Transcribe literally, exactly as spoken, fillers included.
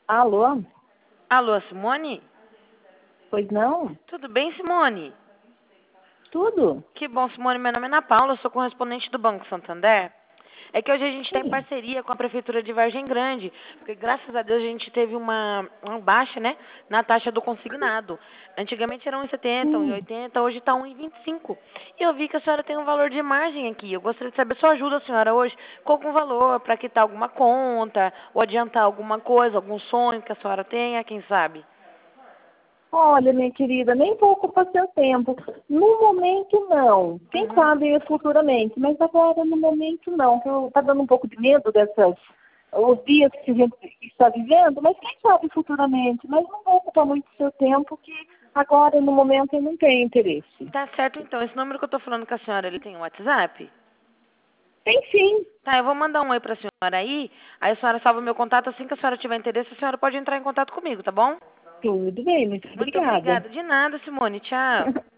Alô? Alô, Simone? Pois não? Tudo bem, Simone? Tudo? Que bom, Simone. Meu nome é Ana Paula, eu sou correspondente do Banco Santander. É que hoje a gente tem Sim. parceria com a Prefeitura de Vargem Grande, porque graças a Deus a gente teve uma, uma baixa, né, na taxa do consignado. Antigamente era um e setenta, um e Hum. oitenta, hoje está um e vinte e cinco. E eu vi que a senhora tem um valor de margem aqui. Eu gostaria de saber se ajuda a senhora hoje com algum valor para quitar alguma conta, ou adiantar alguma coisa, algum sonho que a senhora tenha, quem sabe? Olha, minha querida, nem vou ocupar seu tempo. No momento, não. Quem Uhum. sabe futuramente, mas agora, no momento, não. Eu tá dando um pouco de medo dessas os dias que a gente está vivendo, mas quem sabe futuramente. Mas não vou ocupar muito seu tempo, que agora, no momento, eu não tenho interesse. Tá certo, então. Esse número que eu tô falando com a senhora, ele tem um WhatsApp? Tem sim. Tá, eu vou mandar um oi pra senhora aí, aí a senhora salva meu contato, assim que a senhora tiver interesse, a senhora pode entrar em contato comigo, tá bom? Tudo bem, muito Muito obrigada. obrigada. De nada, Simone. Tchau.